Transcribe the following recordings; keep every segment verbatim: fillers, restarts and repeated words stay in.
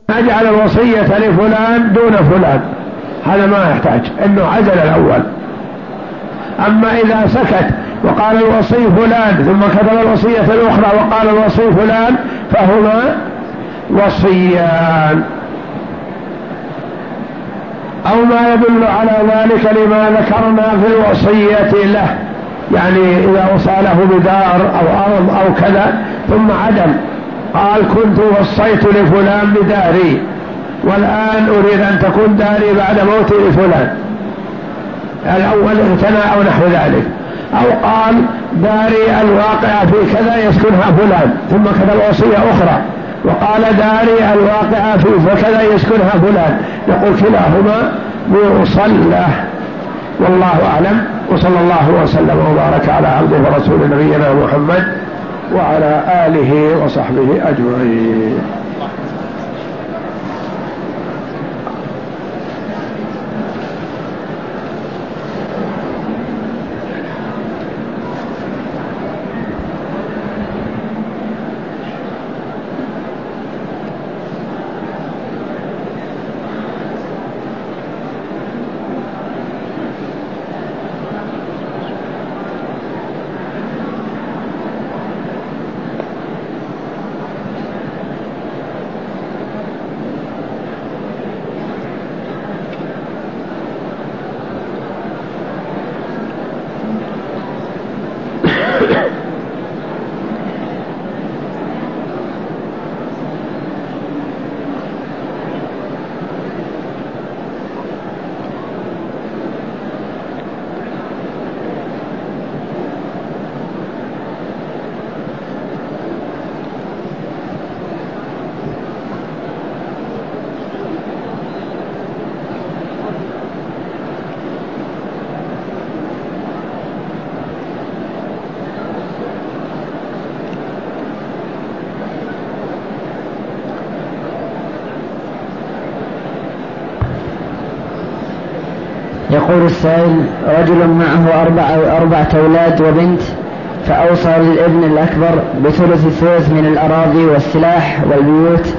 أجعل الوصية لفلان دون فلان هذا ما يحتاج إنه عزل الأول. أما إذا سكت وقال الوصي فلان ثم كتب الوصية الأخرى وقال الوصي فلان فهما وصيان. أو ما يدل على ذلك لما ذكرنا في الوصية له، يعني إذا وصى له بدار أو أرض أو كذا ثم عدم، قال كنت وصيت لفلان بداري والآن أريد أن تكون داري بعد موت فلان، الأول اغتنى أو نحو ذلك، أو قال داري الواقعة في كذا يسكنها فلان ثم كتب وصية أخرى وقال داري الواقعة في كذا يسكنها فلان، نقول كلاهما موصل له. والله أعلم، وصلى الله وسلم وبارك على عبده ورسول نبينا محمد وعلى آله وصحبه أجمعين. يقول السائل: رجل معه أربع أربعة أولاد وبنت، فأوصى للابن الأكبر بثلث الثلث من الأراضي والسلاح والبيوت.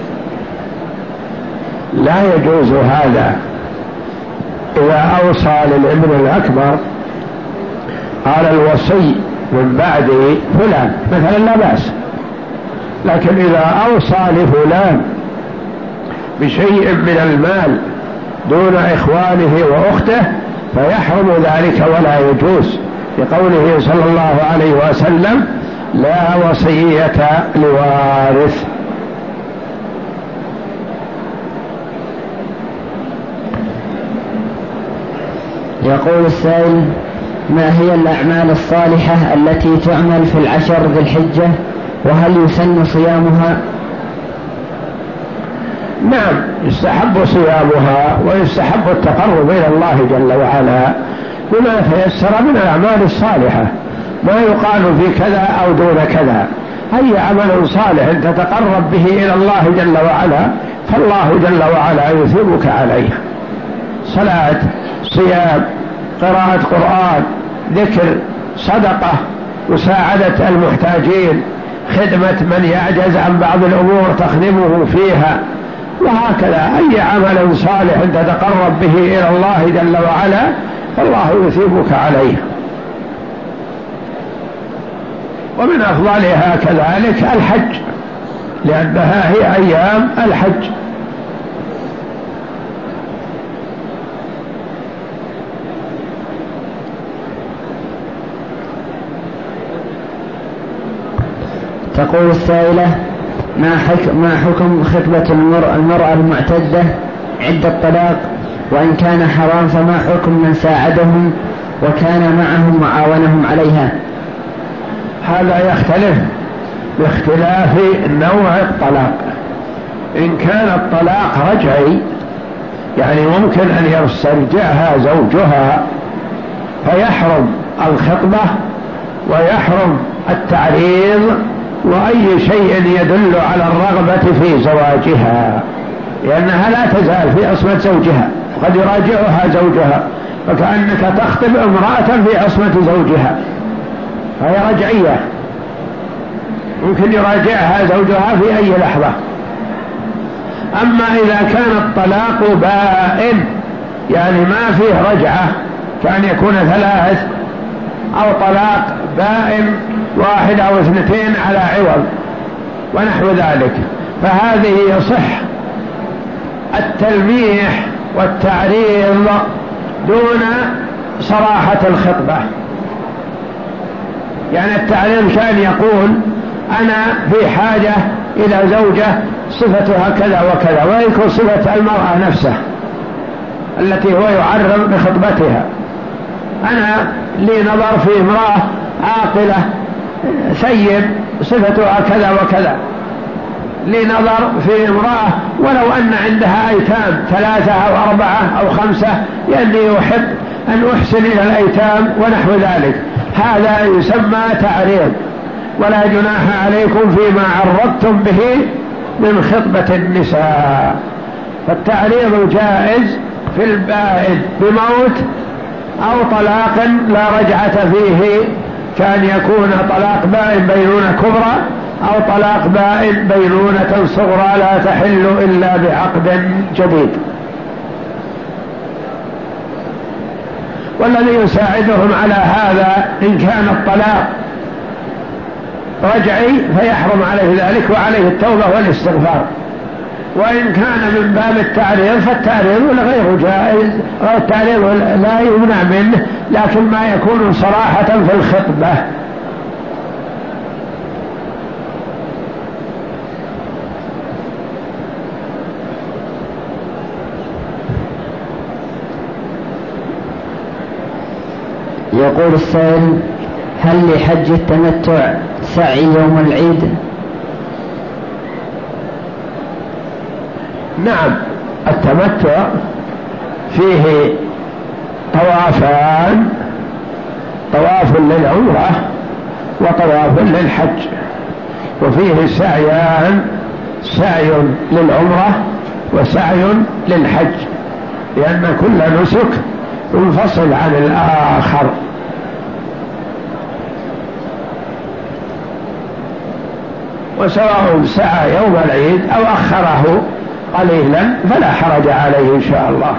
لا يجوز هذا. إذا أوصى للابن الأكبر قال الوصي من بعد فلان مثلا لا بأس، لكن إذا أوصى لفلان بشيء من المال دون إخوانه وأخته فيحرم ذلك ولا يجوز، لقوله صلى الله عليه وسلم: لا وصية لوارث. يقول السائل: ما هي الأعمال الصالحة التي تعمل في العشر ذي الحجة، وهل يسن صيامها؟ نعم، يستحب صيامها ويستحب التقرب إلى الله جل وعلا بما تيسر من الأعمال الصالحة، ما يقال في كذا أو دون كذا، أي عمل صالح تتقرب به إلى الله جل وعلا فالله جل وعلا يثيبك عليه، صلاة، صيام، قراءة قرآن، ذكر، صدقة، مساعدة المحتاجين، خدمة من يعجز عن بعض الأمور تخدمه فيها، وهكذا أي عمل صالح تتقرب به إلى الله جل وعلا فالله يثيبك عليه. ومن أفضلها كذلك الحج، لأنها هي أيام الحج. تقول السائلة: ما حكم, ما حكم خطبة المرأة المعتدة عند الطلاق، وإن كان حرام فما حكم من ساعدهم وكان معهم وعاونهم عليها؟ هذا يختلف باختلاف نوع الطلاق. إن كان الطلاق رجعي يعني ممكن أن يسترجعها زوجها فيحرم الخطبة ويحرم التعريض وأي شيء يدل على الرغبة في زواجها، لأنها لا تزال في عصمة زوجها، قد يراجعها زوجها، فكأنك تخطب امرأة في عصمة زوجها، فهي رجعية ممكن يراجعها زوجها في أي لحظة. أما إذا كان الطلاق بائن يعني ما فيه رجعة كان يكون ثلاث، أو طلاق بائن واحد أو اثنتين على عوض ونحو ذلك، فهذه يصح التلميح والتعريض دون صراحة الخطبة. يعني التعريض كان يقول أنا في حاجة إلى زوجة صفتها كذا وكذا، ويذكر صفة المرأة نفسها التي هو يعرض بخطبتها. أنا لي نظر في امرأة عاقلة ثيب صفتها كذا وكذا، لي نظر في امرأة ولو أن عندها أيتام ثلاثة أو أربعة أو خمسة لأني أحب أن أحسن إلى الأيتام ونحو ذلك، هذا يسمى تعريض، ولا جناح عليكم فيما عرضتم به من خطبة النساء. فالتعريض جائز في البائن بموت أو طلاق لا رجعة فيه، كان يكون طلاق بائن بينونة كبرى أو طلاق بائن بينونة صغرى لا تحل إلا بعقد جديد. والذي يساعدهم على هذا إن كان الطلاق رجعي فيحرم عليه ذلك وعليه التوبة والاستغفار، وإن كان من باب التعريض فالتعريض غير جائز، غير التعريض لا يمنع منه، لكن ما يكون صراحة في الخطبة. يقول السائل: هل لحج التمتع سعي يوم العيد؟ نعم، التمتع فيه طوافان، طواف للعمرة وطواف للحج، وفيه سعيان، سعي للعمرة وسعي للحج، لأن كل نسك منفصل عن الآخر. وسواء سعى يوم العيد أو أخره قليلا فلا حرج عليه إن شاء الله.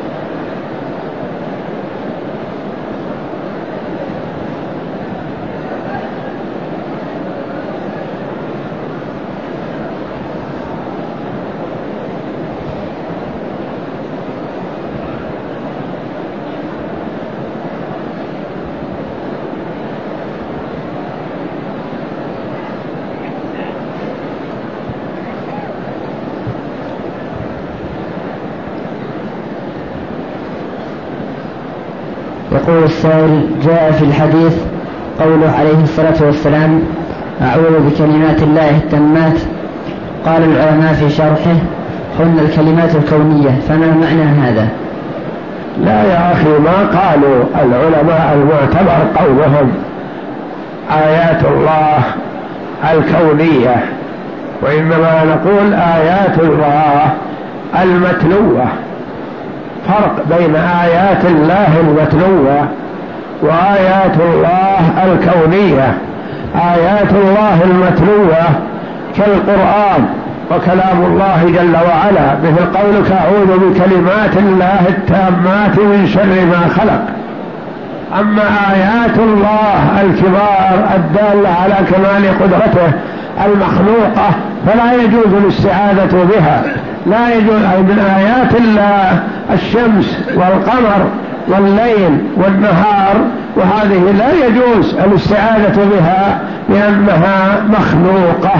يقول السائل: جاء في الحديث قوله عليه الصلاة والسلام: أعوذ بكلمات الله التامات. قال العلماء في شرحه: هن الكلمات الكونية، فما معنى هذا؟ لا يا أخي، ما قالوا العلماء المعتبر قولهم آيات الله الكونية، وإنما نقول آيات الله المتلوة. فرق بين آيات الله المتلوة وآيات الله الكونية. آيات الله المتلوة كالقرآن وكلام الله جل وعلا، مثل قولك أعوذ بكلمات الله التامات من شر ما خلق. أما آيات الله الكبار الدالة على كمال قدرته المخلوقة فلا يجوز الاستعاذة بها. لا يجوز. من آيات الله الشمس والقمر والليل والنهار، وهذه لا يجوز الاستعاذة بها لأنها مخلوقة.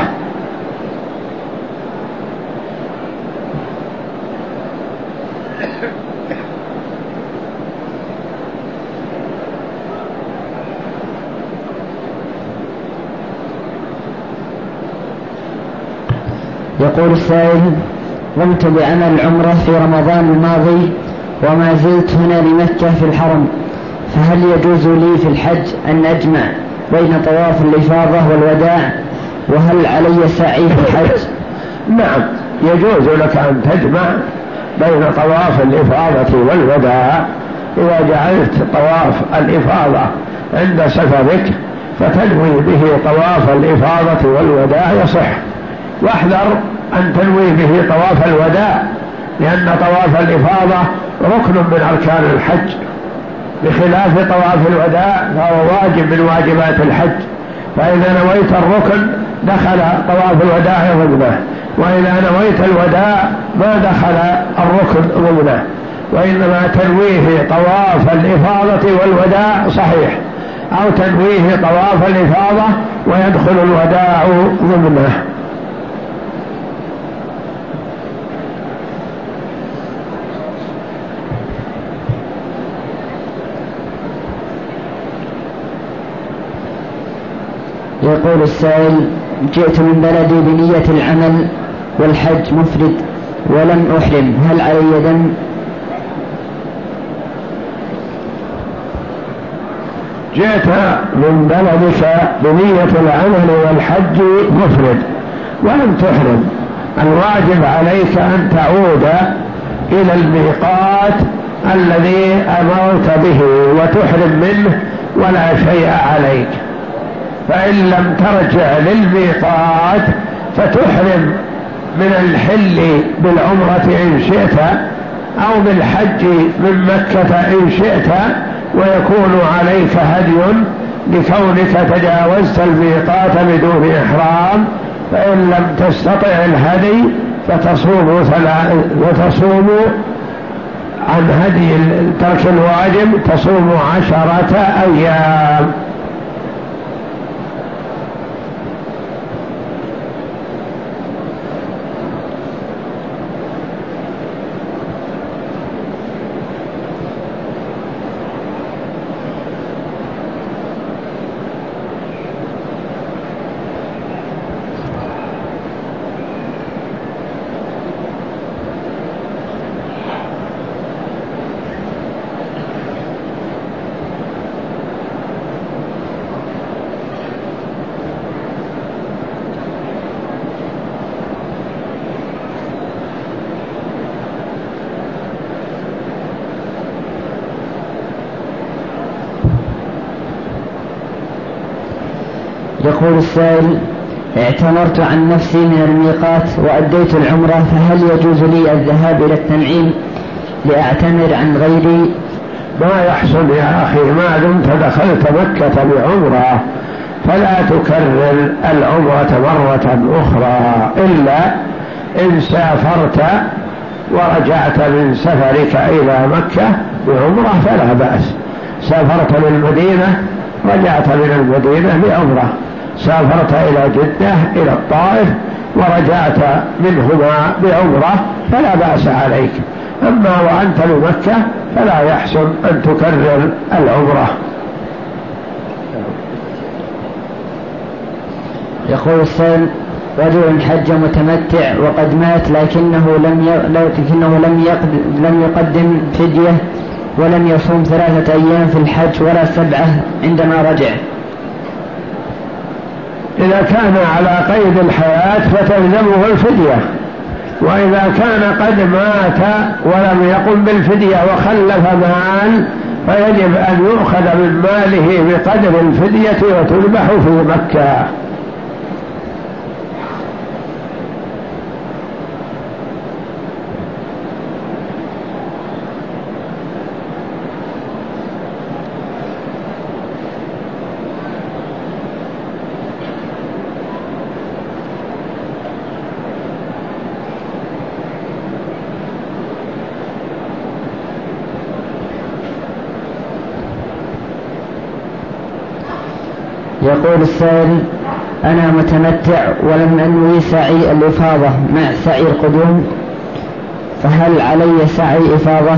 يقول السائل: قمت بعمل عمرة في رمضان الماضي وما زلت هنا لمكة في الحرم، فهل يجوز لي في الحج أن أجمع بين طواف الإفاضة والوداع، وهل علي سعي في الحج؟ نعم، يجوز لك أن تجمع بين طواف الإفاضة والوداع. إذا جعلت طواف الإفاضة عند سفرك فتنوي به طواف الإفاضة والوداع يصح. واحذر أن تنوي به طواف الوداع، لأن طواف الإفاضة ركن من أركان الحج، بخلاف طواف الوداع فهو واجب من واجبات الحج. فإذا نويت الركن دخل طواف الوداع ضمنه، وإذا نويت الوداع ما دخل الركن ضمنه، وإنما تنويه طواف الإفاضة والوداع صحيح، أو تنويه طواف الإفاضة ويدخل الوداع ضمنه. يقول السائل: جئت من بلدي بنية العمل والحج مفرد ولم أحرم، هل علي دم؟ جئت من بلدك بنية العمل والحج مفرد ولم تحرم، الواجب عليك أن تعود إلى الميقات الذي أمرت به وتحرم منه ولا شيء عليك. فإن لم ترجع للميقات فتحرم من الحل بالعمرة إن شئت، أو بالحج من مكة إن شئت، ويكون عليك هدي لكونك تجاوزت الميقات بدون إحرام. فإن لم تستطع الهدي فتصوم وتصوم عن هدي ترك الواجب، تصوم عشرة أيام. يقول السائل: اعتمرت عن نفسي من الميقات وأديت العمرة، فهل يجوز لي الذهاب إلى التنعيم لأعتمر عن غيري؟ ما يحصل يا أخي، ما دمت دخلت مكة بعمرة فلا تكرر العمرة مرة أخرى، إلا إن سافرت ورجعت من سفرك إلى مكة بعمرة فلا بأس. سافرت للمدينة رجعت من المدينة بعمرة، سافرت إلى جدة إلى الطائف ورجعت منهما بعمرة فلا بأس عليك. أما وأنت بمكة فلا يحسن أن تكرر العمرة. يقول السائل: رجل حج متمتع وقد مات لكنه لم لكنه لم لم يقدم فدية ولم يصوم ثلاثة أيام في الحج ولا سبعة عندما رجع. إذا كان على قيد الحياة فتلزمه الفدية، وإذا كان قد مات ولم يقم بالفدية وخلف مال فيجب أن يؤخذ من ماله بقدر الفدية وتذبح في مكة. يقول السائل: أنا متمتع ولم أنوي سعي الإفاضة مع سعي القدوم، فهل علي سعي إفاضة؟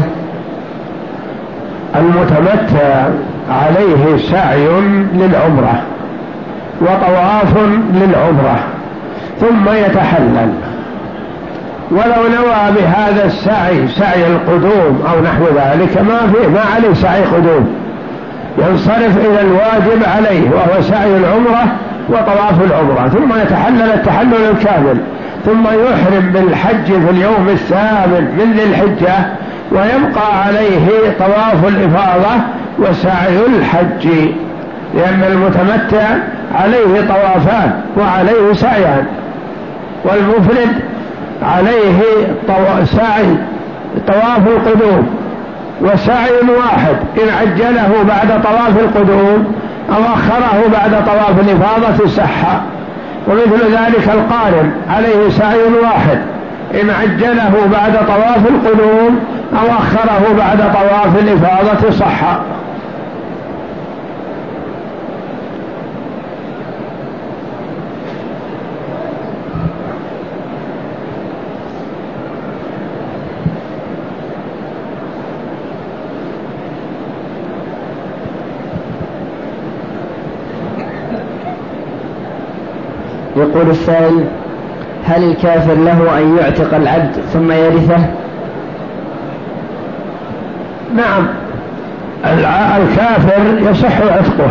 المتمتع عليه سعي للعمرة وطواف للعمرة ثم يتحلل، ولو نوى بهذا السعي سعي القدوم أو نحو ذلك ما فيه، ما عليه سعي قدوم، ينصرف إلى الواجب عليه وهو سعي العمرة وطواف العمرة، ثم يتحلل التحلل الكامل، ثم يحرم بالحج في اليوم الثامن من ذي الحجة، ويبقى عليه طواف الإفاضة وسعي الحج، لأن المتمتع عليه طوافان وعليه سعيان، والمفرد عليه سعي طواف القدوم وسعي واحد، إن عجله بعد طواف القدوم أو أخره بعد طواف الإفاضة صح. ومثل ذلك القارن عليه سعي واحد، إن عجله بعد طواف القدوم أو أخره بعد طواف الإفاضة صح. يقول السائل: هل الكافر له أن يعتق العبد ثم يرثه؟ نعم، الكافر يصح عتقه.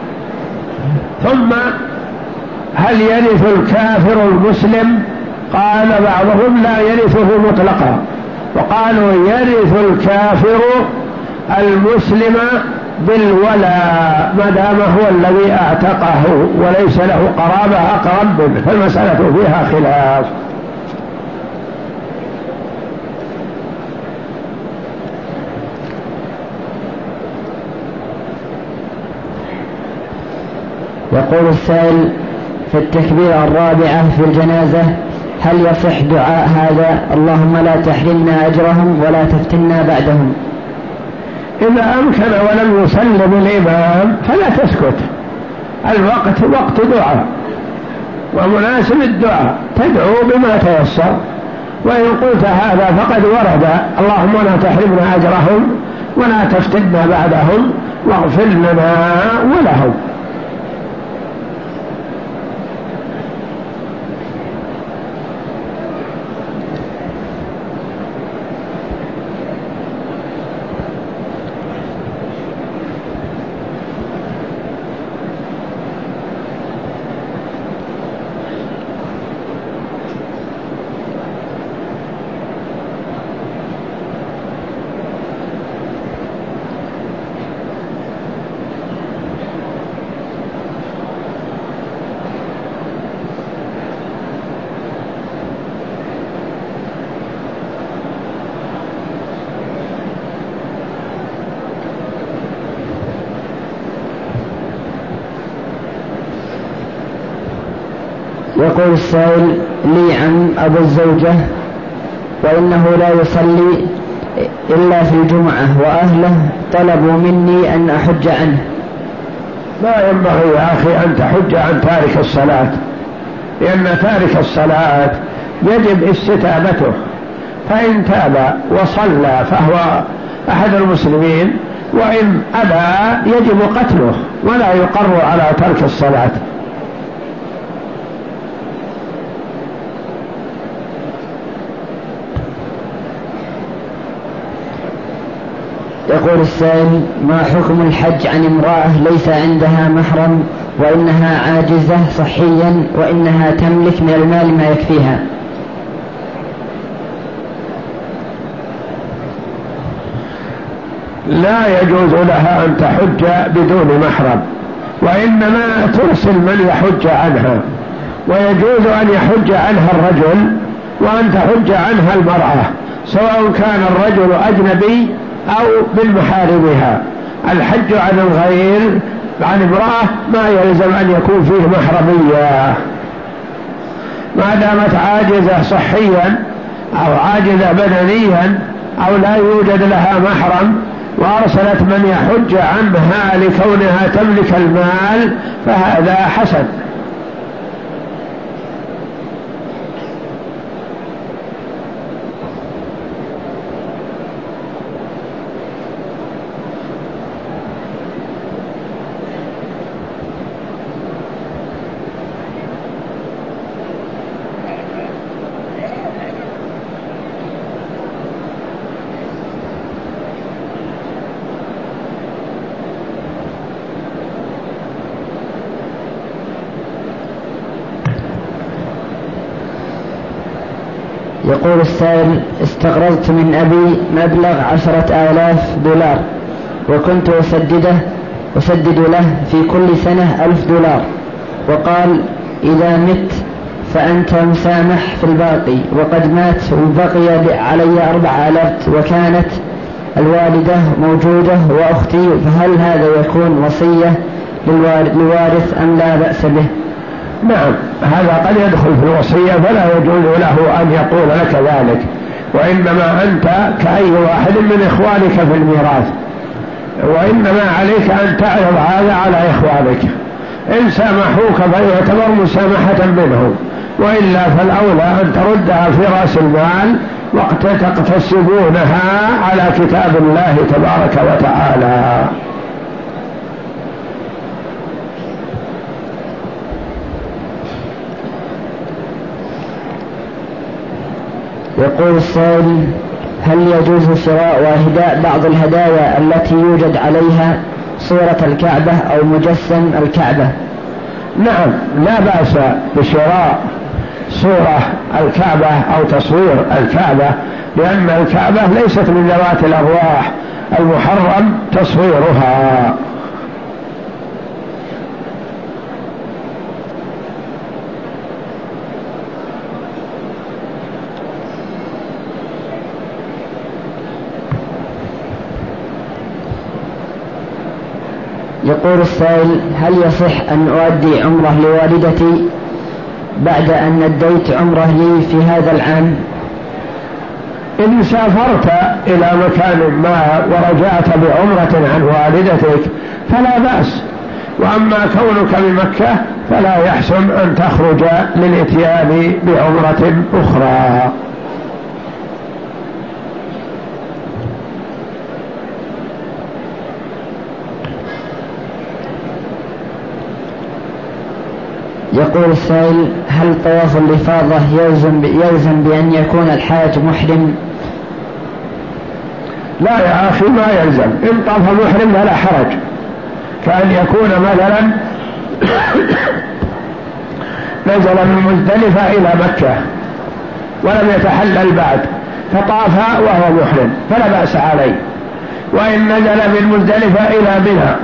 ثم هل يرث الكافر المسلم؟ قال بعضهم لا يرثه مطلقا، وقالوا يرث الكافر المسلم بالولاء ما دام هو الذي اعتقه وليس له قرابة أقرب منه، فالمسألة فيها خلاف. يقول السائل: في التكبيرة الرابعة في الجنازة هل يصح دعاء هذا: اللهم لا تحرمنا أجرهم ولا تفتنا بعدهم؟ إذا أمكن ولم يسلم الإمام فلا تسكت، الوقت وقت دعاء ومناسب الدعاء، تدعو بما تيسر. وإن قلت هذا فقد ورد: اللهم لا تحرمنا أجرهم ولا تفتنا بعدهم واغفر لنا ولهم. يقول السائل: لي عم أبو الزوجة وإنه لا يصلي إلا في الجمعة، وأهله طلبوا مني أن أحج عنه. لا ينبغي يا أخي أن تحج عن تارك الصلاة، لأن تارك الصلاة يجب استتابته، فإن تاب وصلى فهو أحد المسلمين، وإن أبى يجب قتله ولا يقر على ترك الصلاة. يقول السائل: ما حكم الحج عن امرأة ليس عندها محرم وإنها عاجزة صحيا وإنها تملك من المال ما يكفيها؟ لا يجوز لها أن تحج بدون محرم، وإنما ترسل من يحج عنها، ويجوز أن يحج عنها الرجل وأن تحج عنها المرأة، سواء كان الرجل أجنبي أو بالمحارمها. الحج عن الغير عن امرأة ما يلزم أن يكون فيه محرمية، ما دامت عاجزة صحيا أو عاجزة بدنيا أو لا يوجد لها محرم وأرسلت من يحج عنها لكونها تملك المال فهذا حسن. يقول السائل: استقرضت من أبي مبلغ عشرة آلاف دولار وكنت أسدده أسدد له في كل سنة ألف دولار، وقال إذا مت فأنت مسامح في الباقي، وقد مات وبقي علي أربع آلاف وكانت الوالدة موجودة وأختي، فهل هذا يكون وصية للوارث أم لا بأس به؟ نعم، هذا قد يدخل في الوصية، فلا يجوز له أن يقول لك ذلك، وإنما أنت كأي واحد من إخوانك في الميراث، وإنما عليك أن تعرض هذا على إخوانك، إن سامحوك فيعتبر مسامحة منهم، وإلا فالأولى أن تردها في رأس المال وقت تقتصدونها على كتاب الله تبارك وتعالى. يقول السائل: هل يجوز شراء وإهداء بعض الهدايا التي يوجد عليها صورة الكعبة أو مجسم الكعبة؟ نعم، لا بأس بشراء صورة الكعبة أو تصوير الكعبة، لأن الكعبة ليست من ذوات الأرواح المحرم تصويرها. يقول السائل: هل يصح أن أؤدي عمره لوالدتي بعد أن أديت عمره لي في هذا العام؟ إن سافرت إلى مكان ما ورجعت بعمرة عن والدتك فلا بأس، وأما كونك بمكة فلا يحسن أن تخرج للإتيان بعمرة أخرى. يقول السائل: هل طواف الإفاضة يلزم, يلزم بأن يكون الحاج محرم؟ لا يا أخي، ما يلزم. إن طاف محرم فلا حرج، كأن يكون مثلا نزل من مزدلفة إلى مكة ولم يتحلل بعد فطاف وهو محرم فلا بأس عليه، وإن نزل من مزدلفة إلى منى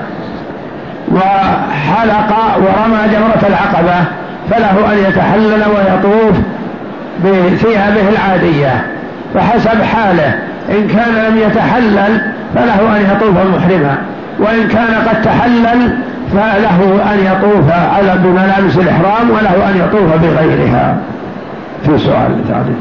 وحلق ورمى جمرة العقبة فله أن يتحلل ويطوف بثيابه العادية فحسب حاله، إن كان لم يتحلل فله أن يطوف محرما، وإن كان قد تحلل فله أن يطوف على بملابس الإحرام وله أن يطوف بغيرها. في سؤال ثالث.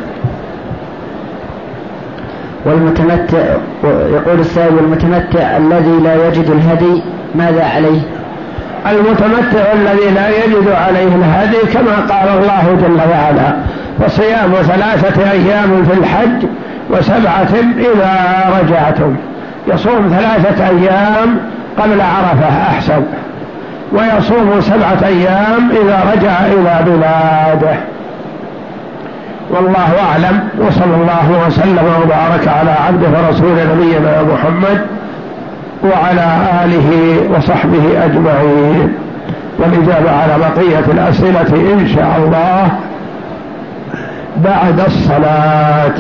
والمتمتع، يقول السائل: والمتمتع الذي لا يجد الهدي ماذا عليه؟ المتمتع الذي لا يجد عليه الهدي كما قال الله جل وعلا: فصيام ثلاثة أيام في الحج وسبعة إذا رجعتم. يصوم ثلاثة أيام قبل عرفة أحسن، ويصوم سبعة أيام إذا رجع إلى بلاده. والله أعلم، وصلى الله وسلم وبارك على عبده ورسول نبينا محمد وعلى آله وصحبه أجمعين. والإجابة على بقية الأسئلة إن شاء الله بعد الصلاة.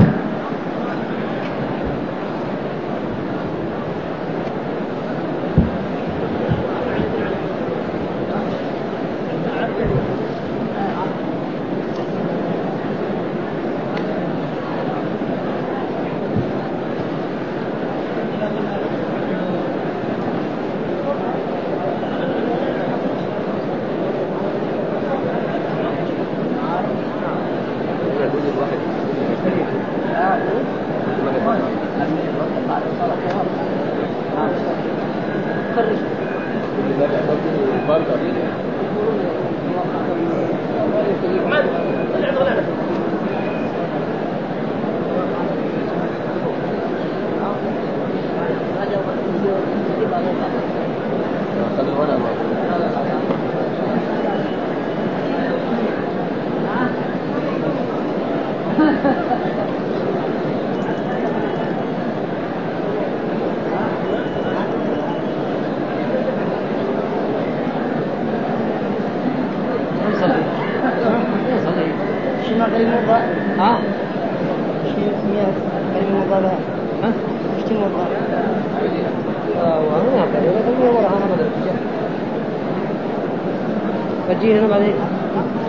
وجيه هنا بعدين